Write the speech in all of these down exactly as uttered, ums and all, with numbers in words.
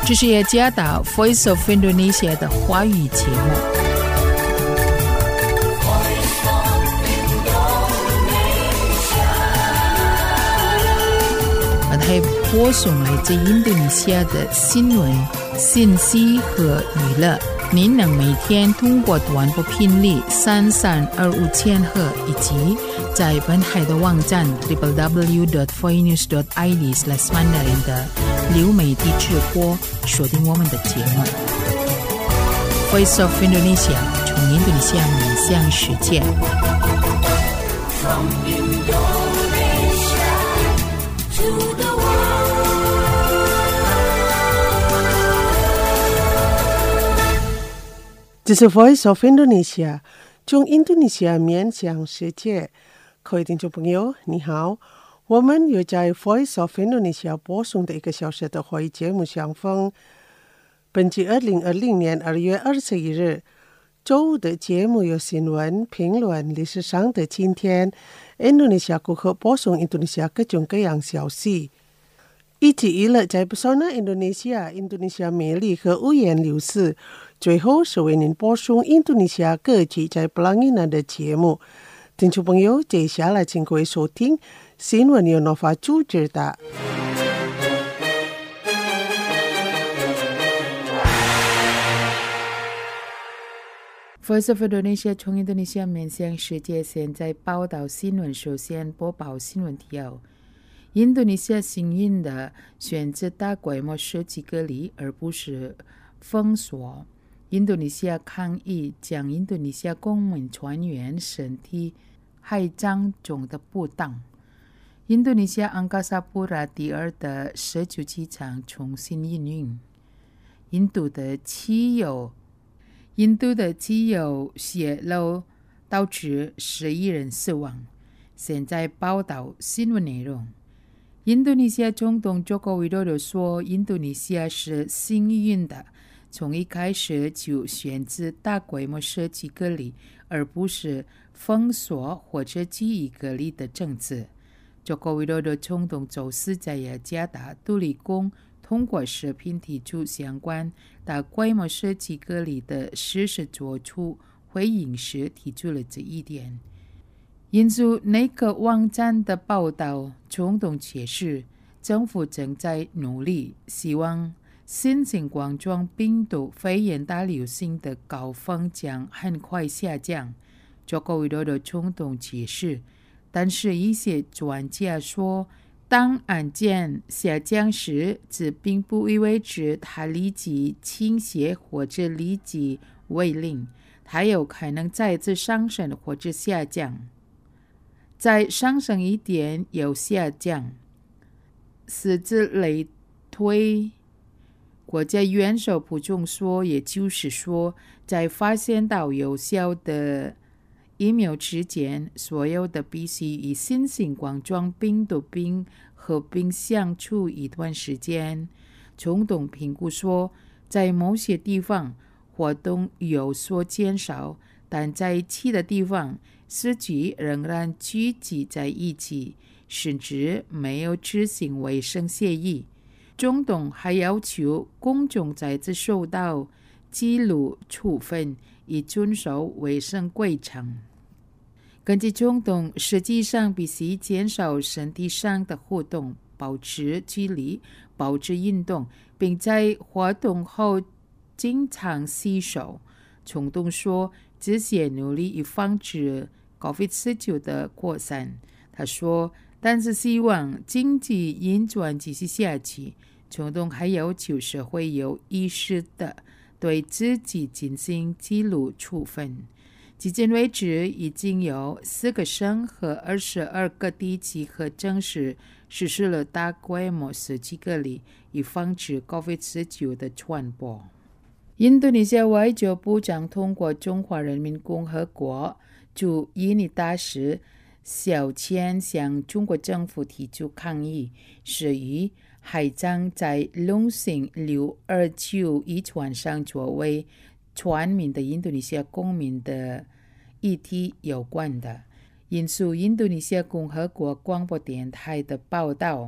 这是耶加达 Voice of Indonesia 的华语节目。本台播送来自印度尼西亚的新闻、信息和娱乐。您能每天通过短波频率三三二五千赫，以及在本台的网站 double-u double-u double-u dot voinews dot i d slash mandarin 的流媒体直播锁定我们的节目。Voice of Indonesia 从印度尼西亚面向世界。From Indonesia to the 这是 Voice of Indonesia 从印度尼西亚面向世界。各位听众朋友你好，我们又在 Voice of Indonesia 播送的一个小时的华语节目相逢。本季二零二零年二月二十一日周五的节目有新闻、评论、历史上的今天，印度尼西亚顾客播送印度尼西亚各种各样消息。一直以来在不少的印度尼西亚印度尼西亚魅力和五颜六色，最后是为您播送印度尼西亚各地在布朗伊纳的节目。听众朋友，接下来请各位收听新闻由诺法主持的。 Voice of Indonesia 从印度尼西亚面向世界，现在报道新闻。首先播报新闻提要：印度尼西亚幸运的选择大规模社区隔离，而不是封锁。印度尼西亚抗议将印度尼西亚公民船员身体害脏中的不当。印度尼西亚安加萨布拉第二的社区机场重新营运。印度的汽油印度的汽油泄漏导致十一人死亡。现在报道新闻内容。印度尼西亚总统佐科维多多说，印度尼西亚是幸运的，从一开始就选择大规模社区隔离，而不是封锁或者记忆隔离的政策。佐科维多多总统周四在雅加达杜里宫通过视频提出相关大规模社区隔离的事实作出回应时提出了这一点。引述内阁网站的报道，总统解释，政府正在努力，希望新型冠状病毒肺炎大流行的高峰将很快下降。佐科维多多总统解释，但是一些专家说，当案件下降时，这并不意味着它立即倾斜或者立即为零，它有可能再次上升或者下降。再上升一点又下降，是这类推。国家元首普中说，也就是说，在发现到有效的疫苗之前，所有的必须与新型冠状病毒病和平相处一段时间。总统评估说，在某些地方活动有所减少，但在其他地方司机仍然聚集在一起，甚至没有执行卫生协议。总统还要求公众再次受到纪律处分，以遵守卫生规程。根据总统，实际上必须减少身体上的活动，保持距离，保持运动，并在活动后经常洗手。总统说，这些努力以防止 COVID 十九 的扩散。他说，但是希望经济运转继续下去。总统还要求社会有意识地对自己进行纪律处分。至今为止，已经有四个省和二十二个地区和城市实施了大规模社区隔离，以防止 COVID 十九 的传播。印度尼西亚外交部长通过中华人民共和国驻印尼大使小千向中国政府提出抗议，是与海葬在龙兴六二九一船上作为船民的印度尼西亚公民的议题有关的。引述印度尼西亚共和国广播电台的报道，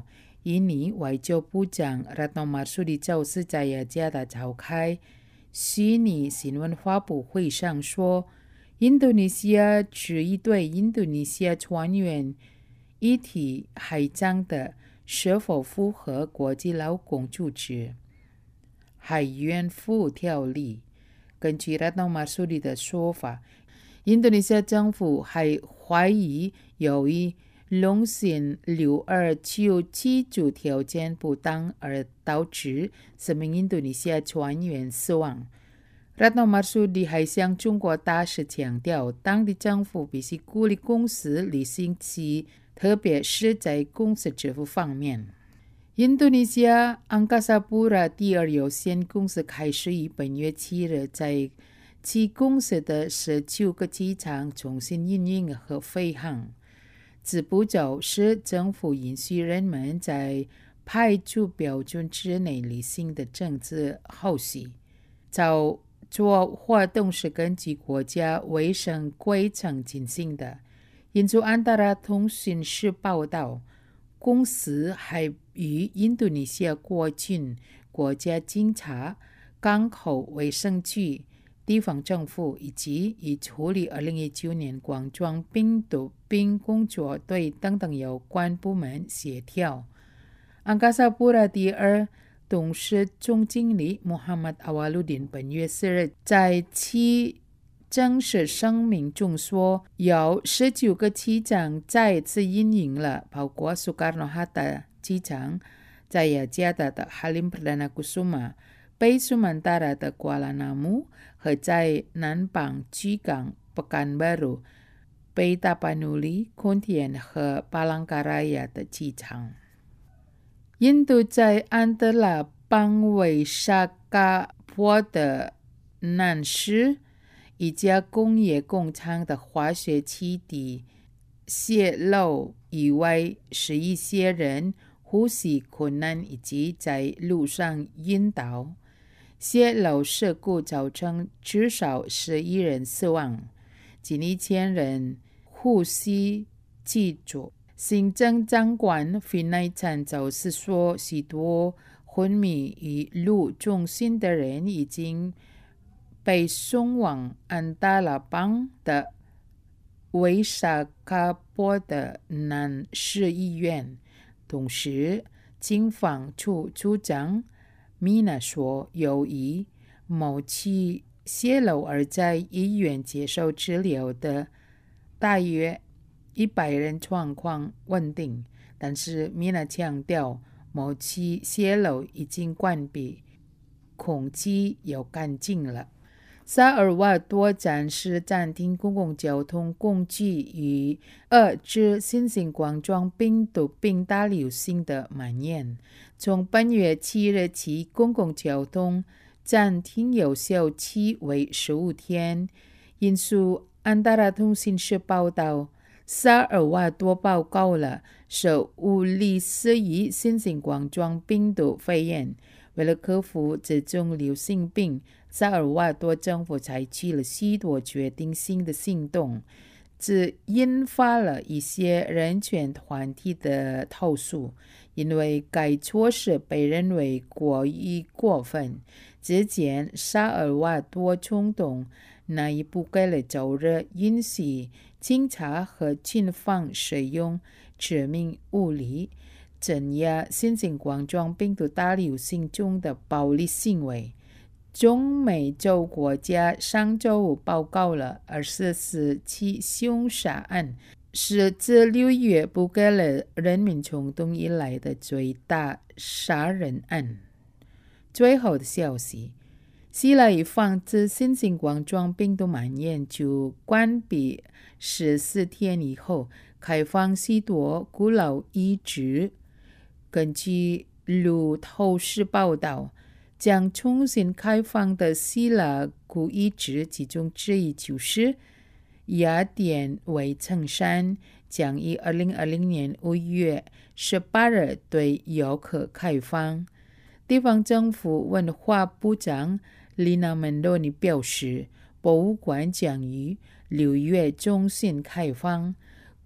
印尼外交部长 Retno Marsudi 周四在雅加达召开虚拟新闻发布会上说，印度尼西亚质疑对印度尼西亚船员遗体海葬的是否符合国际劳工组织海员服务条例。根据 Retno Marsudi 的说法，印度尼西亚政府还怀疑由于龙线六二九机组条件不当而导致四名印度尼西亚船员死亡。Retno Marsudi 还向中国大使强调，当地政府必须鼓励公司履行其特别是在公司支付方面。印度尼西亚安加萨布拉第二有限公司开始于本月七日在其公司的十九个机场重新运营和飞航。此步骤是政府允许人们在排除标准之内履行的政治后续。操作活动是根据国家卫生规程进行的。印度安达拉通讯社报道，公司还与印度尼西亚国军、国家警察、港口卫生局、地方政府以及已处理二零一九年冠状病毒病工作队等等有关部门协调。安加萨布拉第二董事总经理 Muhammad Awaluddin 本月四日在其正式声明中说，有十九个机场再次运营了，包括 Soekarno-Hatta 机场、在雅加达的 Halim Perdana Kusuma、北苏曼达拉的 Kuala Namu 和在南邦居港 Pekanbaru、北大巴努里、Kontian 和巴朗加拉亚的机场。印度在安德拉邦维沙嘎坡的南市一家工业工厂的化学气体泄漏意外，使一些人呼吸困难以及在路上晕倒。泄漏事故造成至少十一人死亡，近一千人呼吸机组。行政长官费奈赞周四说，许多昏迷于路中心的人已经被送往安达拉邦的维沙卡坡的南市医院。同时，警方处处长米娜说，由于某起泄漏而在医院接受治疗的大约一百人状况稳定，但是米娜强调，某起泄漏已经关闭，空气又干净了。萨尔瓦多暂时暂停公共交通工具以遏制新型冠状病毒病大流行的蔓延。从本月七日起，公共交通暂停有效期为十五天。引述安达拉通讯社报道，萨尔瓦多报告了十五例死于新型冠状病毒肺炎。为了克服这种流行病，萨尔瓦多政府采取了许多决定性的行动，这引发了一些人权团体的投诉，因为该措施被认为过于过分。之前，萨尔瓦多总统纳伊布盖勒周日允许警察和军方使用致命武力镇压新型冠状病毒大流行中的暴力行为。中美洲国家上周五报告了二十四起凶杀案，是自六月布盖勒人民冲动以来的最大杀人案。最后的消息，希腊以防止新型冠状病毒蔓延，就关闭十四天以后开放许多古老遗址。根据路透社报道，将重新开放的希腊古遗址其中之一就是雅典卫城山，将于二零二零年五月十八日对游客开放。地方政府文化部长丽娜门多尼表示，博物馆将于六月中旬开放。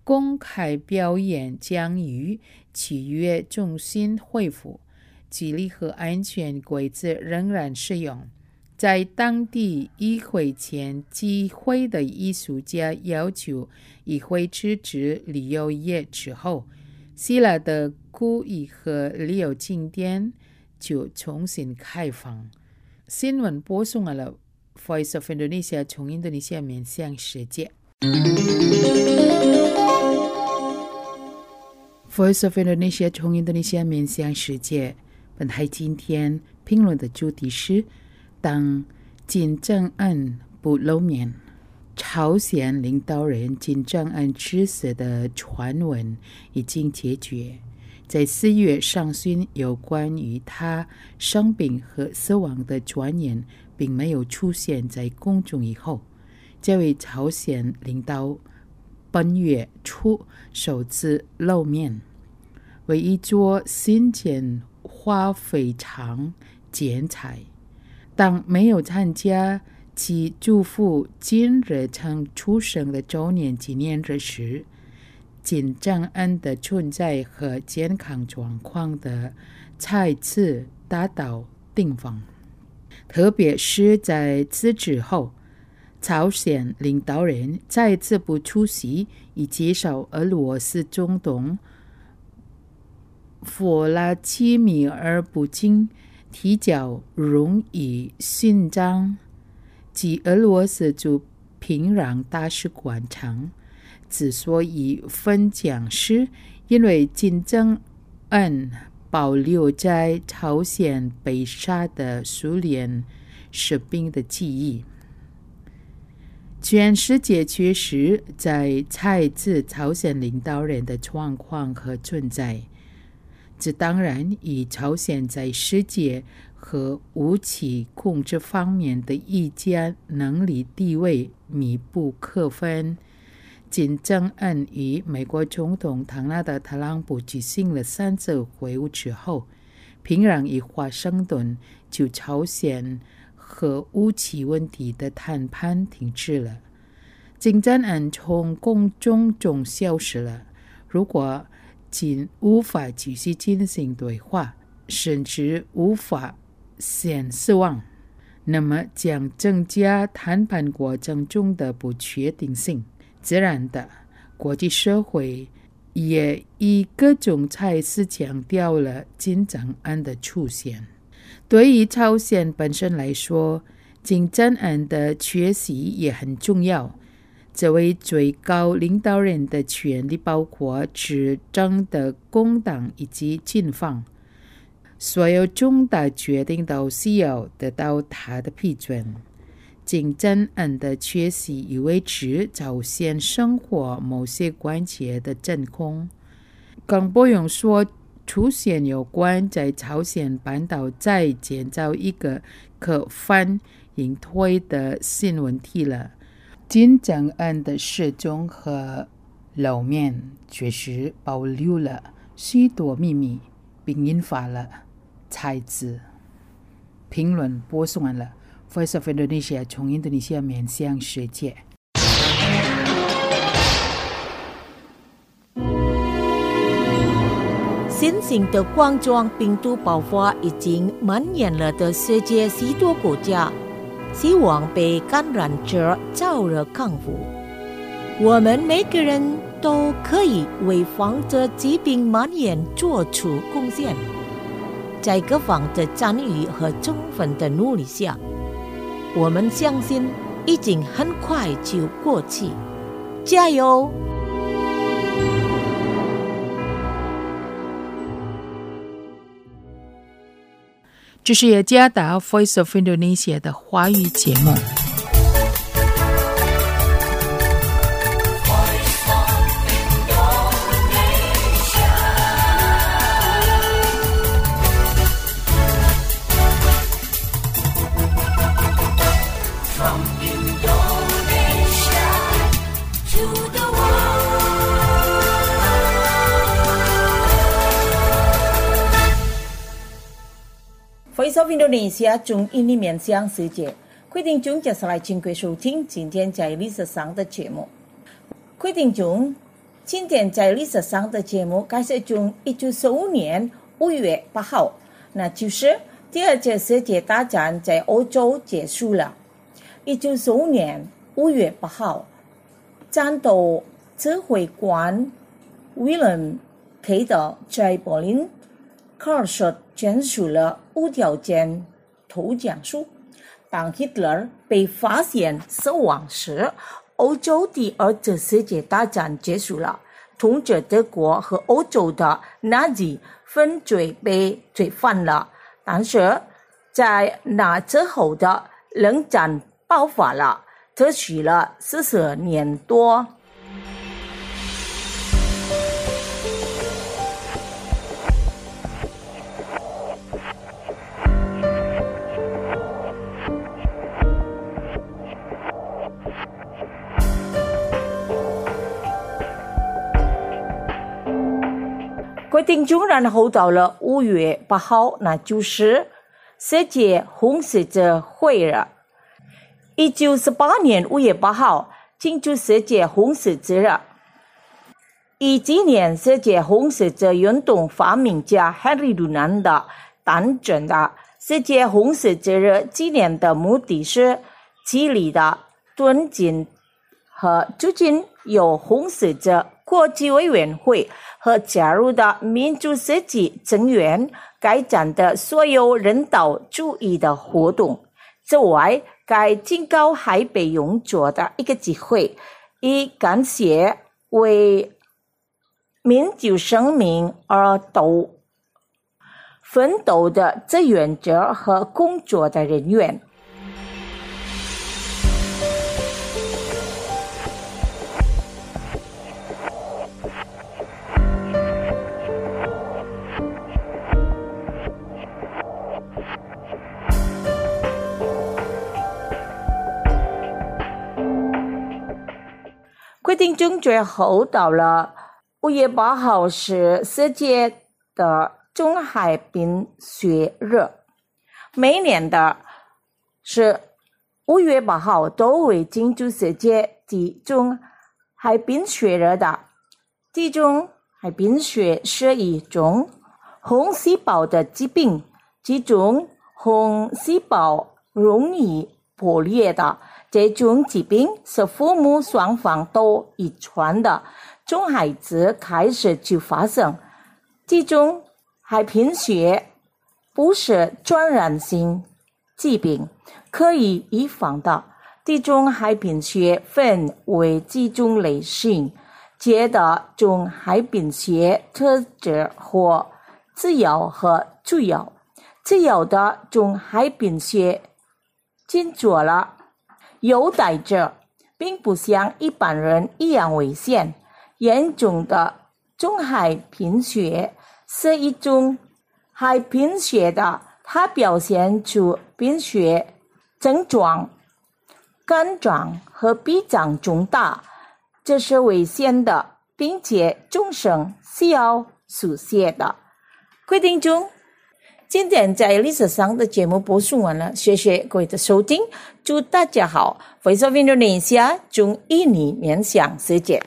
公开表演将于七月中旬恢复，纪律和安全规则仍然适用。在当地议会前集会的艺术家要求议会辞职旅游业之后，希腊的古艺和旅游景点就重新开放。新闻播送了 Voice of Indonesia 从印度尼西亚面向世界。Voice of Indonesia 从印度尼西亚面向世界。本台今天评论的主题是：当金正恩不露面，朝鲜领导人金正恩致死的传闻已经解决。在四月上旬，有关于他生病和死亡的传言并没有出现在公众以后，这位朝鲜领导本月初首次露面，为一座新建花非常剪彩。当没有参加其祖父金日成出生的周年纪念日时，金正恩的存在和健康状况的再次达到顶峰。特别是在此之后，朝鲜领导人再次不出席以接受俄罗斯总统弗拉基米尔普京提交荣誉勋章，及俄罗斯驻平壤大使馆称，之所以分奖是因为金正恩保留在朝鲜被杀的苏联士兵的记忆。全世界确实在猜测朝鲜领导人的状况和存在，这当然与朝鲜在世界和武器控制方面的议价能力地位密不可分。金正恩与美国总统唐纳德·特朗普举行了三次会晤之后，平壤与华盛顿就朝鲜核武器问题的谈判停止了。金正恩从公众中消失了。如果仅无法继续进行对话，甚至无法先失望，那么将增加谈判过程中的不确定性。自然的，国际社会也以各种态势强调了金正恩的出现。对于朝鲜本身来说，金正恩的缺席也很重要。这位最高领导人的权力包括执政的工党以及军方，所有重大决定都需要得到他的批准。金正恩的缺席意味着朝鲜生活某些关节的真空，更不用说出现有关在朝鲜半岛再建造一个可反应推的新问题了。金正恩的失踪和露面确实保留了许多秘密，并引发了猜测。评论播送完了。Voice of Indonesia 从印度尼西亚面向世界。 新型的冠状病毒爆发已经蔓延了的世界许多国家，希望被感染者早日康复。我们每个人都可以为防止疾病蔓延做出贡献。在各方的参与和充分的努力下，我们相信已经很快就过去，加油！ 这是雅加达 Voice of Indonesia 的华语节目。 Voice of Indonesia 从印尼面向世界，各位听众接下来请各位收听今天在历史上的节目。各位听众， 今天在历史上的节目开始从一九四五年五月八号，那就是第二次世界大战在欧洲结束了。一九四五年五月八号，战斗指挥官威廉 K 的在柏林卡尔舍签署了无条件投降书。当希特勒被发现死亡时，欧洲第二次世界大战结束了，统治德国和欧洲的纳粹犯罪被推翻了。但是在那之后的冷战爆发了，持续了四十年多。各位听众，然后到了五月八号，那就是世界红十字会了。一九四八年五月八号庆祝世界红十字日，以纪念世界红十字运动发明家 Henry Dunant 的诞生的。世界红十字日纪念的目的是激励的尊敬和促进由红十字国际委员会和加入的民主世界成员开展的所有人道主义的活动。此外，该警告还被用作的一个机会，以感谢为民主生命而斗奋斗的志愿者和工作的人员。规定中最后到了五月八号是世界的中海冰雪日，每年的是五月八号都会庆祝世界地中海冰雪日的。地中海冰雪是一种红细胞的疾病，这种红细胞容易破裂的。这种疾病是父母双方都遗传的，从孩子开始就发生。这种海贫血不是传染性疾病，可以预防的。地中海贫血分为几种类型，接的中海贫血特质或次要和主要。次要的中海贫血进做了有代者，并不像一般人一样危险。严重的中海贫血是一种海贫血的，它表现出贫血症状，肝脏和脾脏肿大，这是危险的，并且终生需要输血的。各位听众，今天在历史上的节目播送完了，谢谢各位的收听，祝大家好。Voice of Indonesia 中印尼面向世界。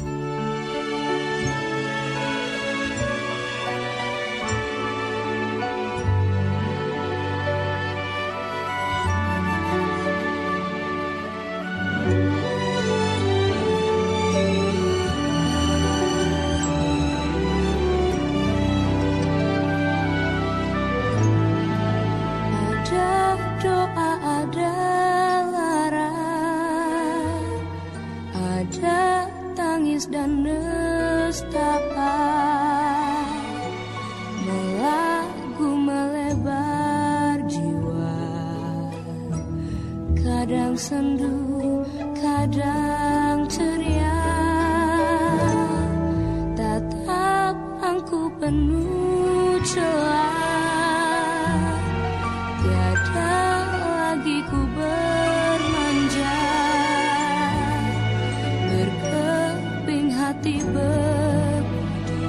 Dan nestapa melagu melebar jiwa, kadang sendu, kadang ceria, tatap angku penuh celah, tiada lagi ku bermanja, hati berpuji.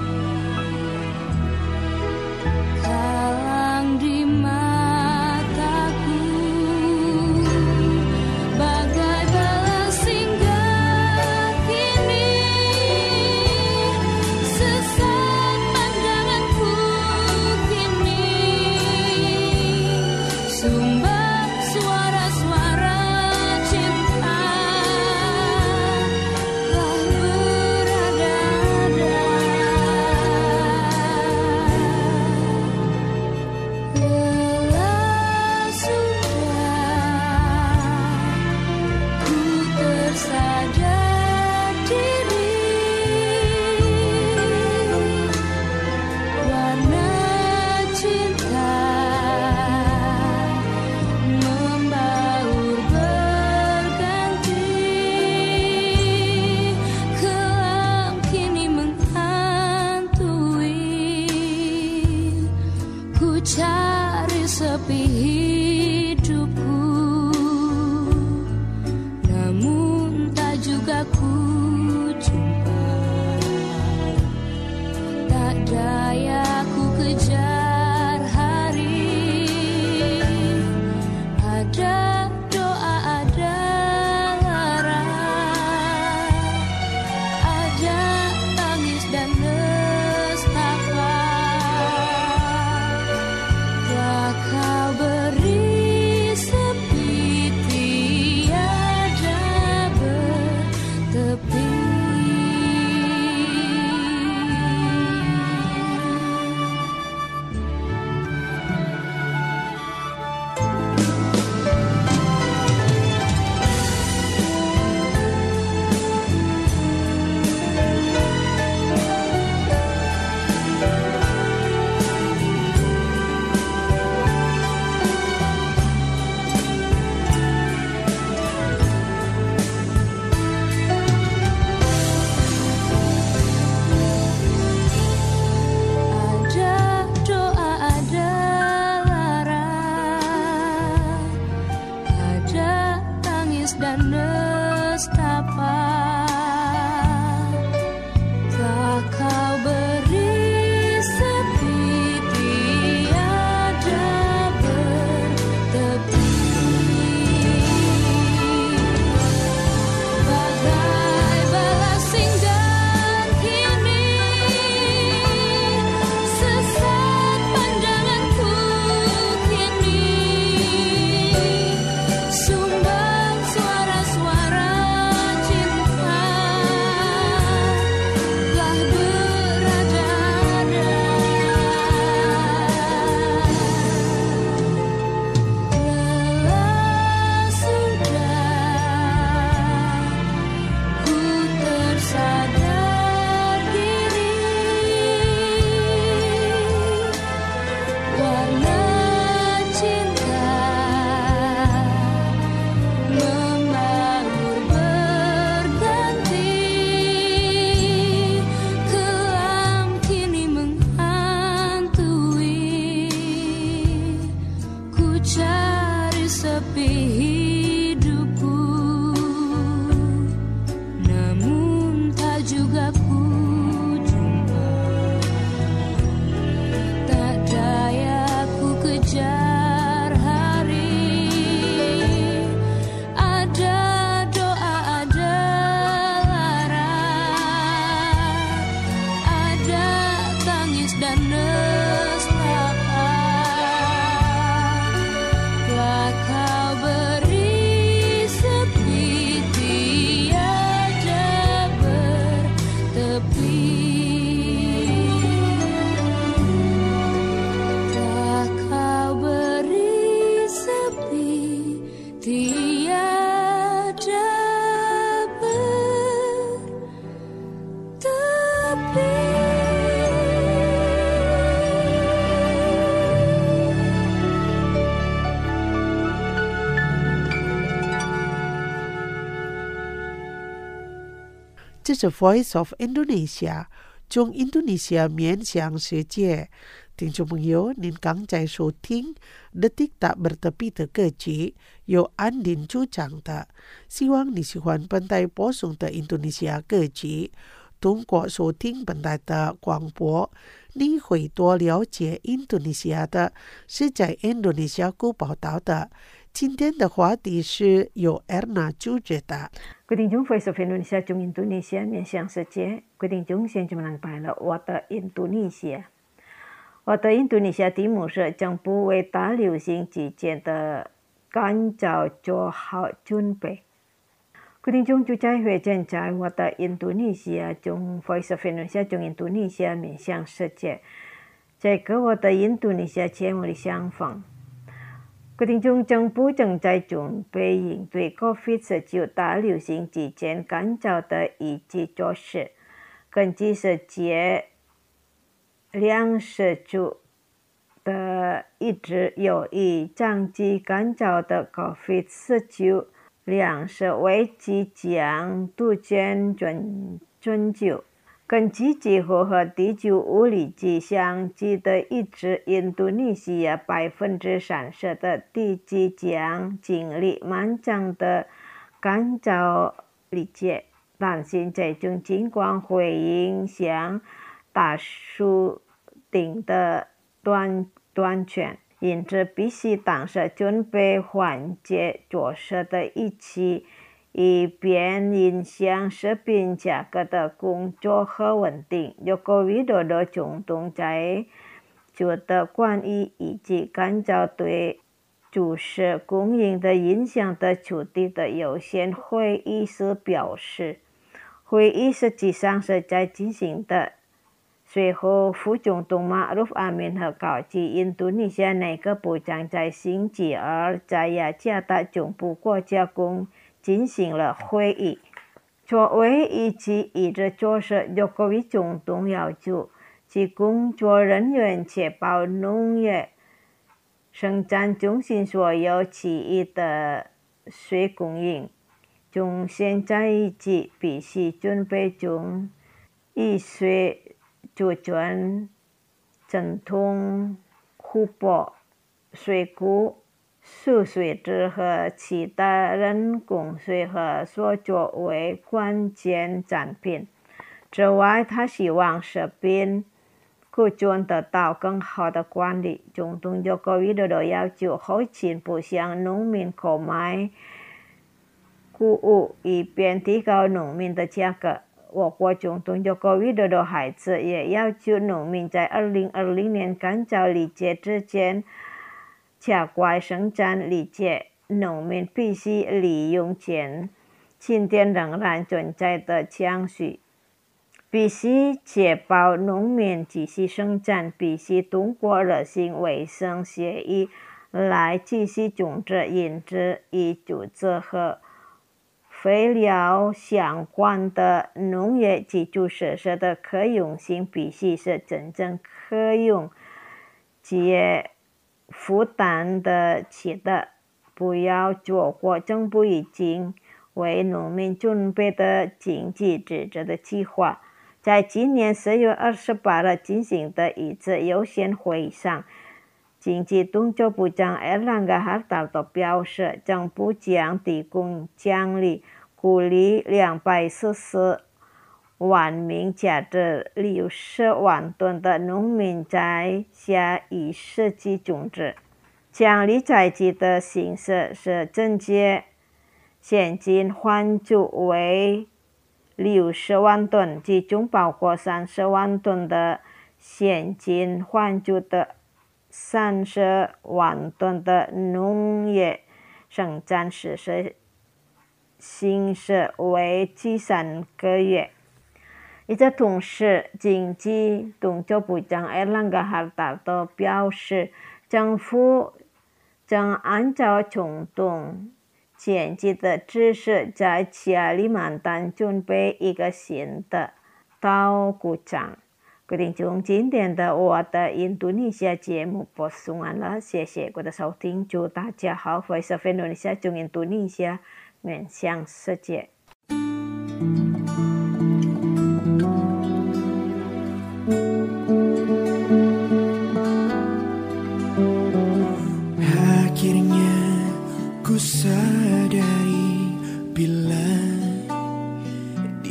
这是 Voice of Indonesia 将印度尼西亚面向世界。听众朋友，您刚才收听 Detik Tak Bertepi 的歌曲，由安林主唱的。希望你喜欢本台播送的印度尼西亚歌曲。通过收听本台的广播，你会多了解印度尼西亚的是在印度尼西亚国报道的。今天的话题是由 Erna 主持的。 各位听众 Voice of Indonesia 从印度尼西亚面向世界。各位听众，现在们来了我的印度尼西亚。我的印度尼西亚题目是政府为大流行之前的干燥做好准备。各位听众，就在会现在我的印度尼西亚从 Voice of Indonesia 从印度尼西亚面向世界，这个我的印度尼西亚节目的相反。各位听众，政府正在准备应对 COVID 十九 大流行之前干燥的一级措施。根据世界粮食组的一直有意长期干燥的 COVID 十九粮食危机将逐渐拯救。根据气候和地球物理迹象记得一直印度尼西亚百分之三十的地区将经历漫长的干燥季节，担心这种情况会影响大树顶的短短缺，因此必须当时准备缓解措施的一起，以便影响食品价格的工作和稳定。有个遇到的总统在觉得关于以及干燥对主食供应的影响的处理的有限会议时表示，会议实际上是在进行的。随后，副总统马鲁夫阿敏和高级印度尼西亚内阁部长在星期二在雅加达总部国家宫进行了会议。作为一级一直做事，有各位总统要求其工作人员确保农业生产中心所有企业的水供应。从现在起，必须准备从以水储存、整桶、湖泊、水库、输水质和其他人工水和所作为关键产品。此外，他希望食品库存得到更好的管理。总统又高위도도要求后勤部向农民购买谷物，以便提高农民的价格。我国总统又高위도도还是也要求农民在二零二零年干燥季节之前加快生产季节。农民必须利用前今天仍然存在的强势，必须确保农民继续生产，必须通过热性卫生协议来继续种植，因此以竹子和废料相关的农业基础设施的可用性必须是真正可用且负担得起的，不要错过政府已经为农民准备的经济支持的计划。在今年四月二十八日进行的一次有限会议上，经济动作部长 Erlangga Hartarto 表示，政府将提供奖励，鼓励两百四十万名价值六十万吨的农民在下一世纪种植。奖励采集的形式是直接现金换助为六十万吨，其中包括三十万吨的现金换助的三十万吨的农业生产实施形式为期三个月。与此同时，经济动作部长 Erlangga Hartarto 表示，政府正按照总统前期的指示，在加里曼丹准备一个新的稻谷场。各位听众，今天的我的印度尼西亚节目播送完了，谢谢各位的收听，祝大家好。Voice of Indonesia 从印度尼西亚面向世界。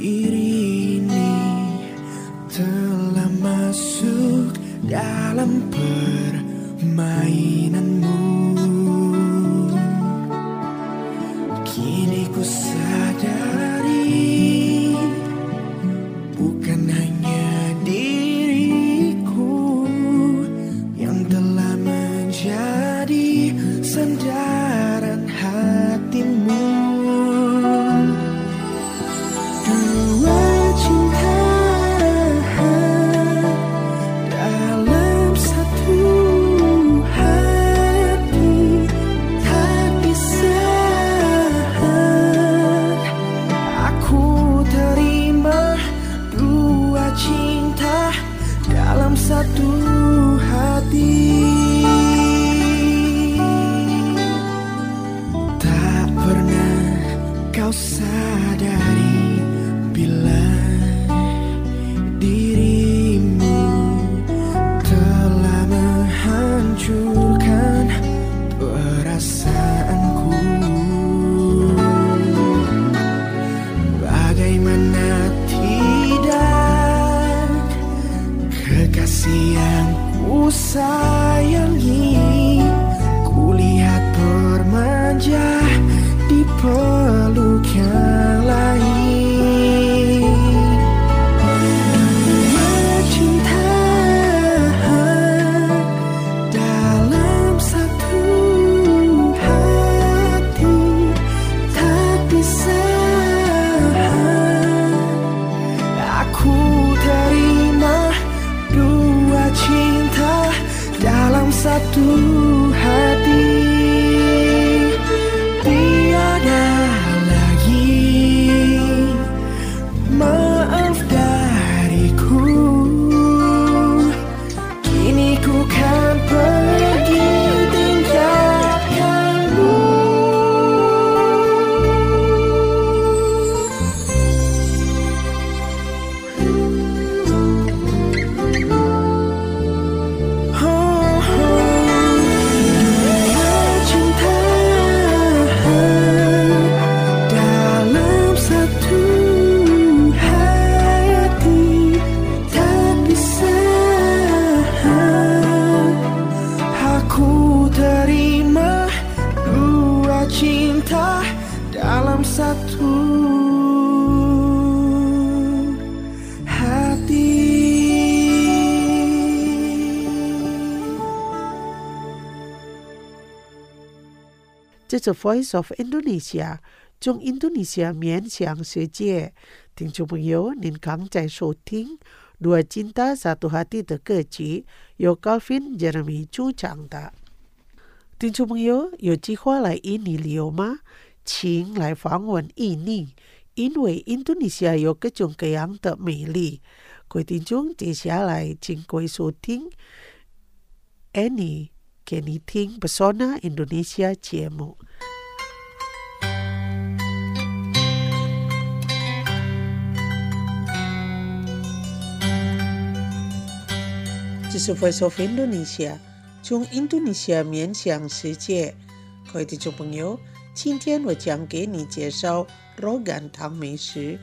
diri ini telah masuk dalam permainanmu. Kini ku sadari bukan hanya diriku yang telah menjadi sandaran hatimu. Dua cinta dalam satu hati, tak bisa aku terima. Dua cinta dalam satu hati. Tak pernah kau sadari bila dirimu telah menghancurkan perasaanku. Bagaimana tidak, kekasih yang ku sayangi, kulihat bermanja di peluk yang lain. Dua cinta dalam satu hati, tak bisa aku terima. Dua cinta dalam satu hati. Tiada lagi maaf dariku, kini ku kan pergi tinggalkanmu. Oh, oh. Dua cinta dalam satu hati, tak bisa aku terima. Dua cinta dalam satu hati. 这是 Voice of Indonesia， 中印度尼西亚面向世界。听众朋友，您刚在收听Dua Cinta Satu Hati的歌曲，由 Calvin Jeremy 主唱的。听众朋友，有计划来印尼旅游吗？请来访问印尼，因为印度尼西亚有各种各样的美丽。各位听众，接下来请各位收听 Annie 给你听 Pesona Indonesia 节目。这是 Voice of Indonesia， 从印度尼西亚面向世界。各位听众朋友，今天我将给你介绍Rogan汤美食。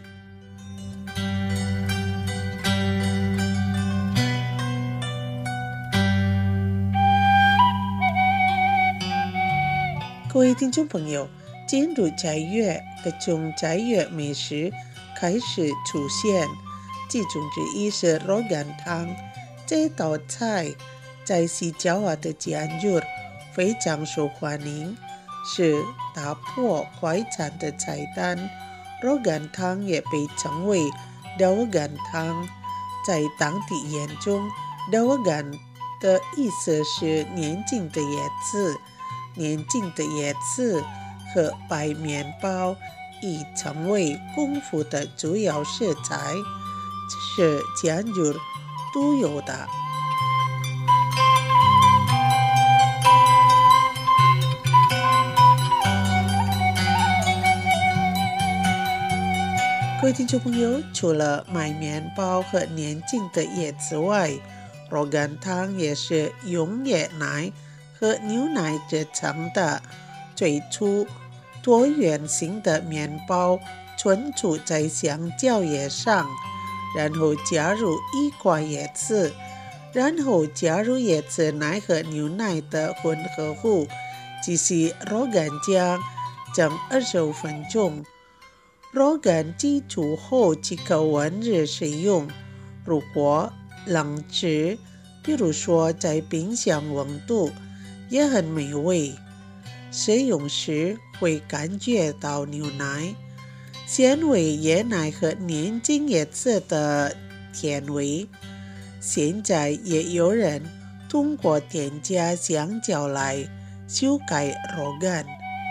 各位听众朋友，进入斋月，各种斋月美食开始出现，其中之一是 Rogan 汤。这道菜在西爪哇的吉安日非常受欢迎，是打破快餐的菜单。Rogan 汤也被称为 Dawagan 汤，在当地眼中 Dawagan 的意思是年轻的叶子，年轻的叶子和白面包已成为功夫的主要食材，这是吉安日独有的。各位听众朋友，除了买面包和年轻的叶子外， Rogan 汤也是用椰奶和牛奶制成的。最初椭圆形的面包存储在香蕉叶上，然后加入一块叶子，然后加入椰子奶和牛奶的混合物，继续揉干酱，蒸二十五分钟。揉干基础后即可温热食用。如果冷吃，比如说在冰箱温度，也很美味。食用时会感觉到牛奶、纤维、椰奶和年轻椰子的甜味。现在也有人通过添加香蕉来修改肉干。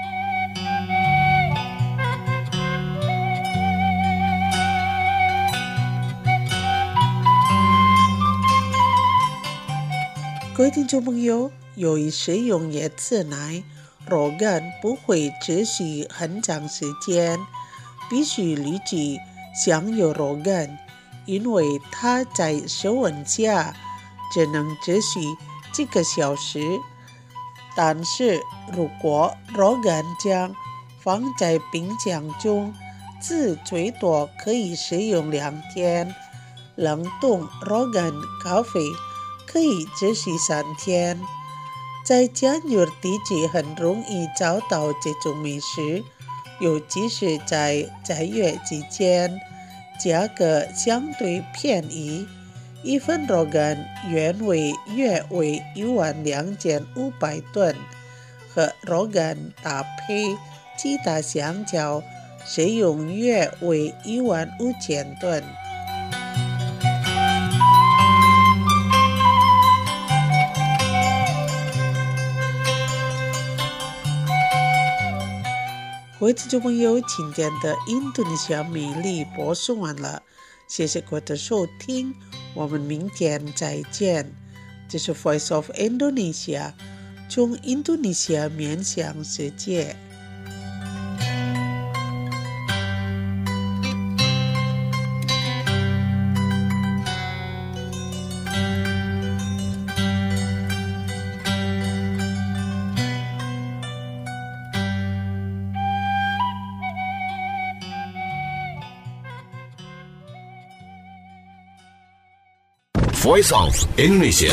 各位听众朋友，由于食用椰子奶，肉干不会持续很长时间，必须立即享有肉干，因为它在室温下只能持续几个小时。但是如果肉干酱放在冰箱中，只最多可以食用两天。冷冻肉干咖啡可以持续三天。在加热地区很容易找到这种美食，尤其是在斋月期间，价格相对便宜。一份肉干原为约为一万两千五百吨，和肉干搭配其他香蕉，使用约为一万五千吨。各位听众朋友，今天的印度尼西亚美丽播送完了，谢谢各位的收听，我们明天再见。这是 Voice of Indonesia， 从印度尼西亚面向世界。 Voice of Indonesia。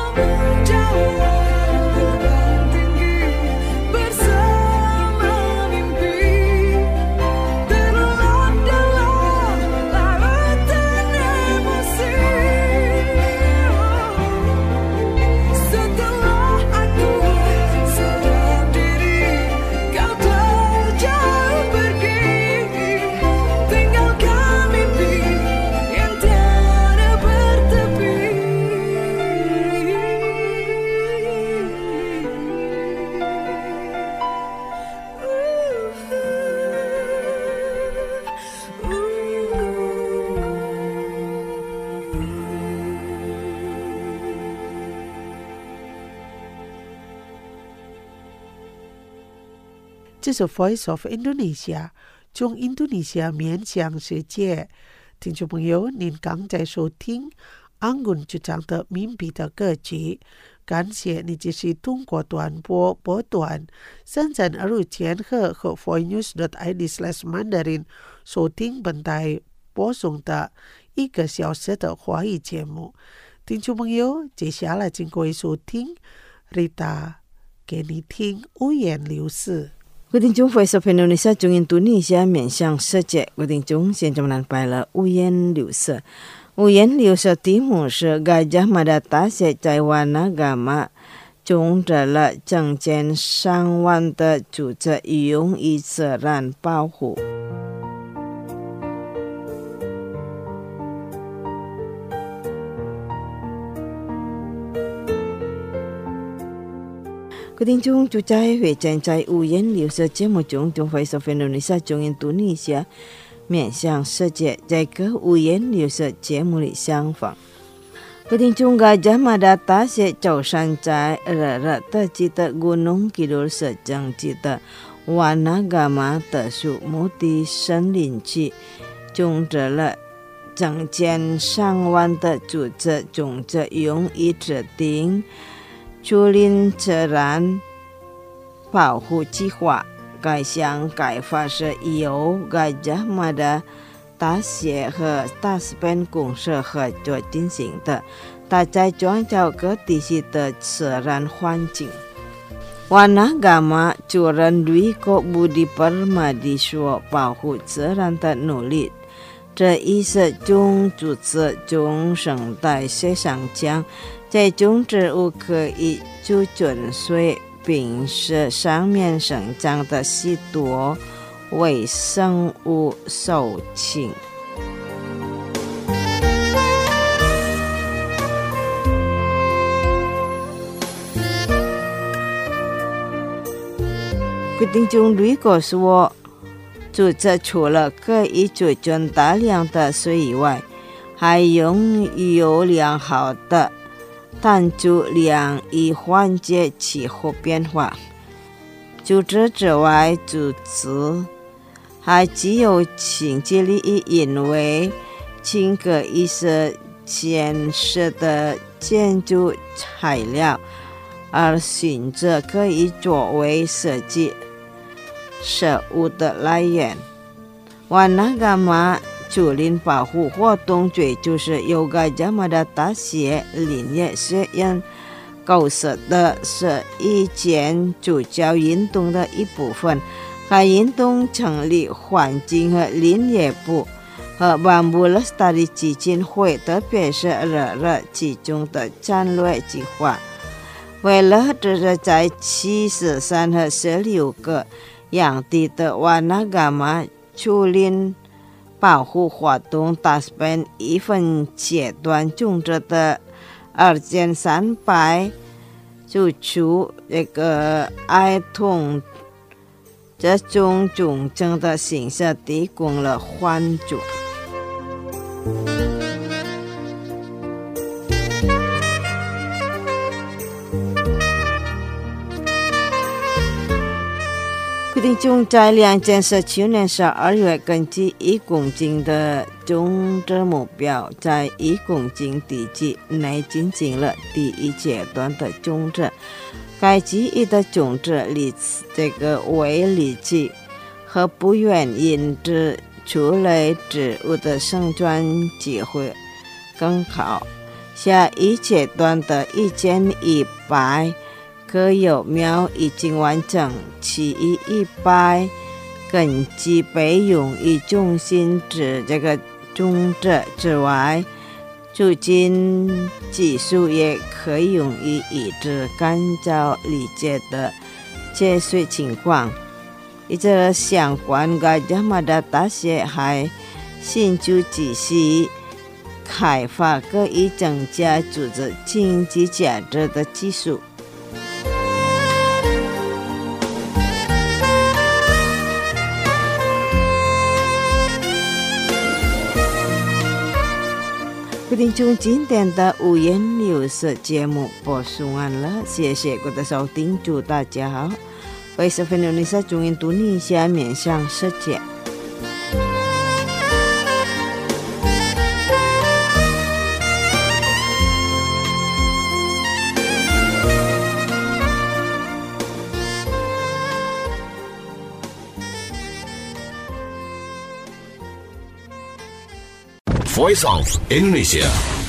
这是 Voice of Indonesia 中印度尼西亚面向世界。听众朋友，您刚在收听安grund主张的民币的歌曲，感谢你继续通过短波波段三三二五千赫和 voicenews dot i d slash mandarin 收听本台播送的一个小时的华语节目。听众朋友，接下来请各位收听 Rita 给你听五言六事。 各位听众 Voice of Indonesia 中印度尼西亚面向世界，各位听众现在我们拜了五言六事。五言六事题目是 Gajah Mada Tasik 在Wanagama 种植了整千上万的竹子，用于自然保护。各位听众，就在会站在五言六事节目中，中 Voice of Indonesia 中印度尼西亚面向世界，在个五言六事节目里相逢。各位听众， Gajah Mada Tasik 就站在热热的记得 Gunung Kidul 市政记得 Wanagama 的树木的森林区，种植了整千上万的竹子种子，用于制定竹林自然保护计划。该项改发是由 Gajah Mada Tasik 和 Taspen 公社合作进行的，它在创造各地区的自然环境。Wanagama 主人瑞克布迪परmadi说保护自然的努力，这意是种竹子种生态非常强，这种植物可以储存水，并使上面生长的许多微生物受侵。决定中瑞克说，竹子除了可以储存大量的水以外，还拥有良好的碳足量以缓解气候变化。除此之外，竹子还具有经济利益，因为轻可以是坚实的建筑材料，而甚至可以作为设计食物的来源。Wanagama竹林保护活动最就是由 Gajah Mada Tasik 林业学院构设的，是以前主教运动的一部分。该运动成立环境和林业部和 Bambu Lestari 基金会，特别是热热其中的战略计划，为了这是在七十三和十六个养地的 Wanagama 竹林保护活动达成一份阶段种植的二千三百株树，这个儿童这种种植的形式提供了援助。决定中在两千十七年十二月，根据一公顷的种植目标，在一公顷地区内进行了第一阶段的种植。该区域的种植离这个为离区和不原因之畜类植物的生存机会更好。 下一阶段的一件一拜，各有庙已经完整，其余一拜根基被用于中心之这个宗者之外，诸经技术也可以用于以之干燥理解的节水情况。以这相关的亚麻的大学还新旧技术开发可以增加组织经济价值的技术。各位听众，今天的五颜六色节目播送完了，谢谢各位的收听，祝大家好。Voice of Indonesia 中Indonesia面向世界。 Voice of Indonesia.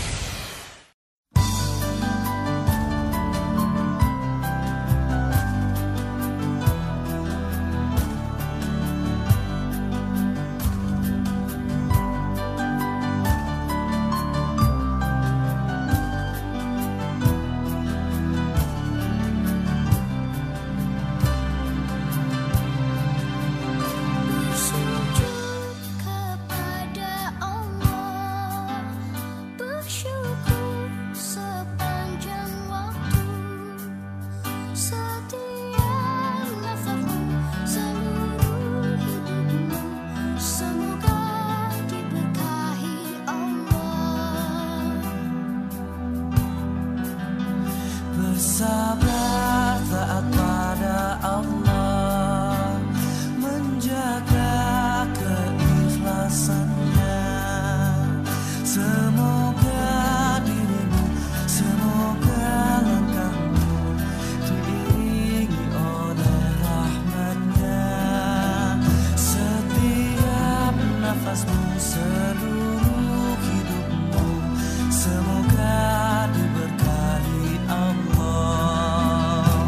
Bersabar taat pada Allah, menjaga keikhlasannya. Semoga dirimu, semoga langkahmu diiringi oleh rahmatnya. Setiap nafasmu, seluruh hidupmu, semoga diberkahi Allah.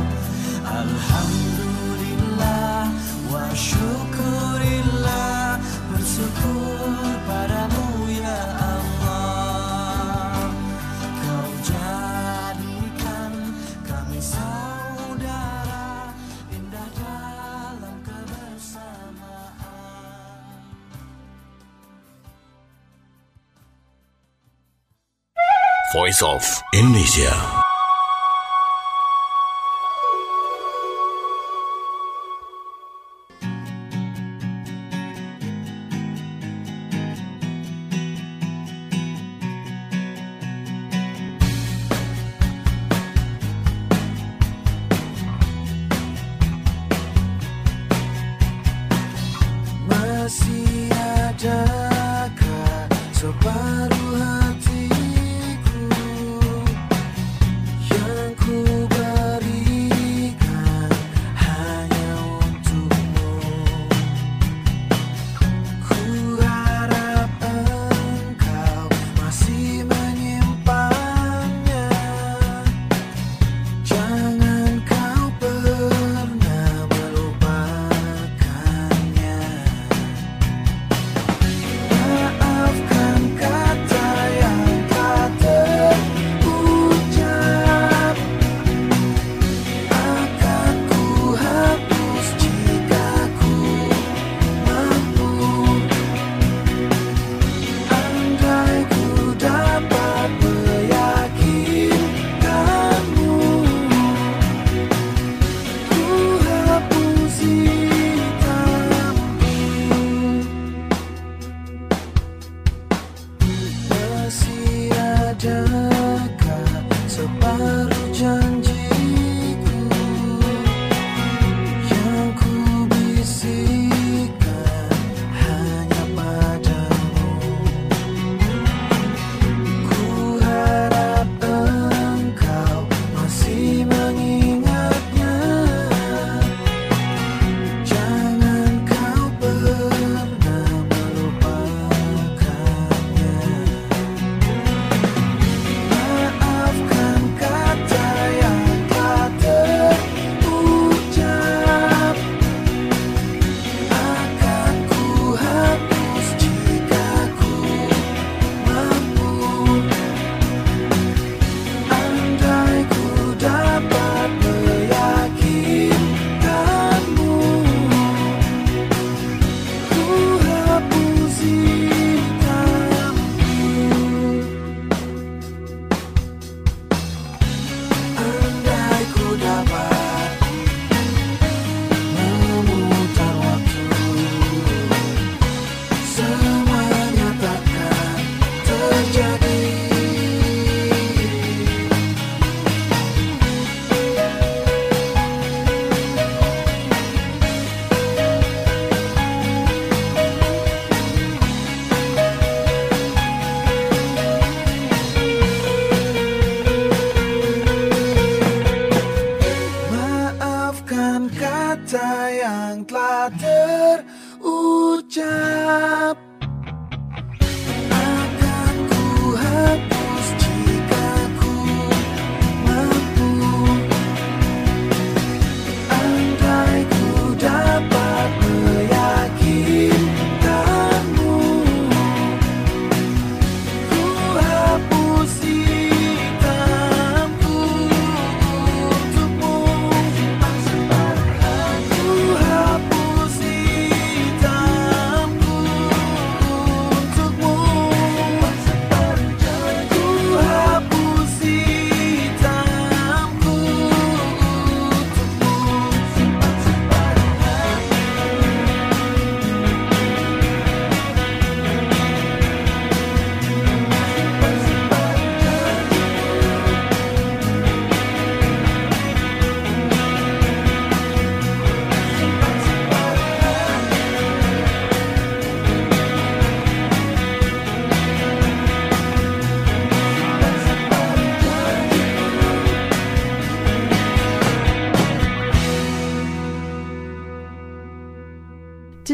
Alhamdulillah wa syukurillah, bersyukur padamu ya Allah. Kau jadikan kami saudara, indah dalam kebersamaan. Voice of Indonesia. Masih adakah separuh hatiku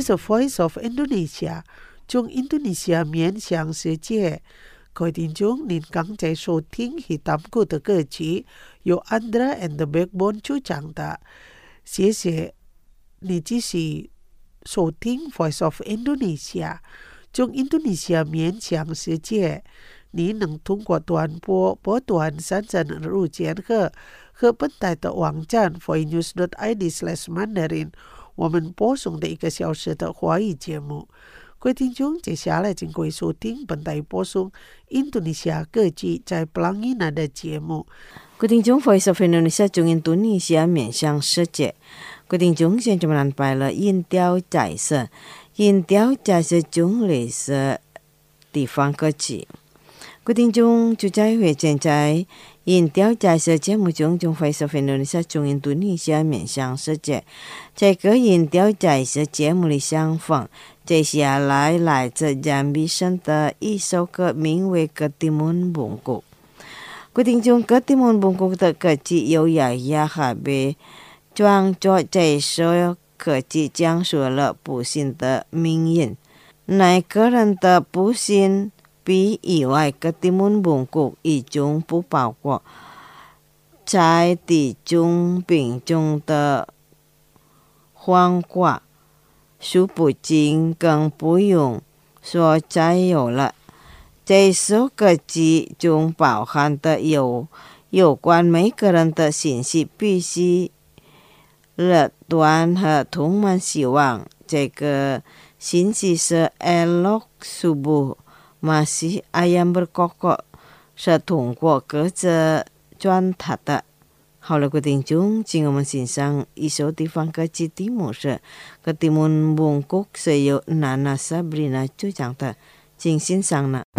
是 Voice of Indonesia， 从印度尼西亚面向世界。各位听众，您刚才收听 Hitamku的歌曲，由 Andra and the Backbone 主唱的。谢谢你继续收听 Voice of Indonesia， 从印度尼西亚面向世界。你能通过短波波段三十日间和和本台的网站 voinews dot i d slash mandarin， 我们播送的一个小时的华语节目。各位听众，接下来请各位收听本台播送印度尼西亚歌曲在 Pelangi Nada 的节目。 各位听众 ，Voice of Indonesia 从印度尼西亚面向世界。各位听众，现在我们安排了音调彩色，音调彩色中类似地方歌曲。各位聽眾，就在會正在音調彩色節目中，從 Voice of Indonesia 從印度尼西亞面向世界。在個音調彩色節目裡相逢，接下來來自楊碧生的一首歌，名為《Ketimun Bungkuk》。各位聽眾，《Ketimun Bungkuk》的歌曲由雅雅哈貝創作，這首歌曲講述了不幸的命運，那個人的不幸比以外 Ketimun Bungkuk 已經不包括在地中病中的患寡，數不盡，更不用說再有了。這首歌曲中包含的有有關每個人的信息，必須樂觀和充滿希望。這個信息是 Elok Subuh Masih Ayam Berkokok 是通過歌者傳達的。好了，各位聽眾，請我們欣賞一首地方歌曲，題目是 Ketimun Bungkuk， 是由 Nana Sabrina 主唱的，請欣賞啦。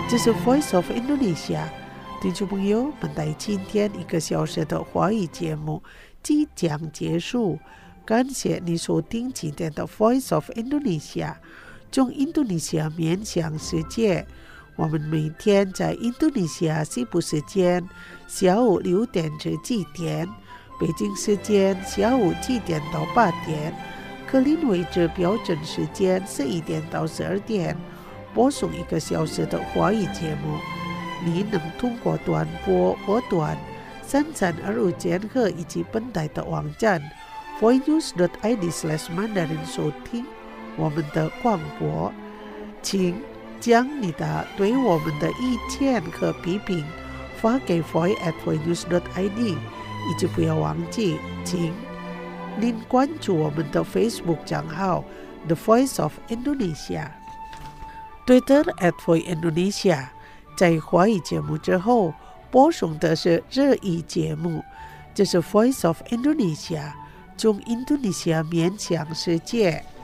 这是 Voice of Indonesia。听众朋友们，在今天一个小时的华语节目即将结束，感谢你收听今天的 Voice of Indonesia， 从印度尼西亚面向世界。我们每天在印度尼西亚西部时间下午六点至七点，北京时间下午七点到八点，格林威治标准时间十一点到十二点，播送一个小时的华语节目。你能通过短波波段三三二五千赫以及本台的网站 voicenews dot i d slash mandarin 收听我们的广播。请将你的对我们的意见和批评发给 voice at voicenews dot i d， 以及不要忘记，请您关注我们的 Facebook 账号 The Voice of Indonesia， Twitter at Voice Indonesia。在华语节目之后，播送的是日语节目，这是 Voice of Indonesia， 从印度尼西亚面向世界。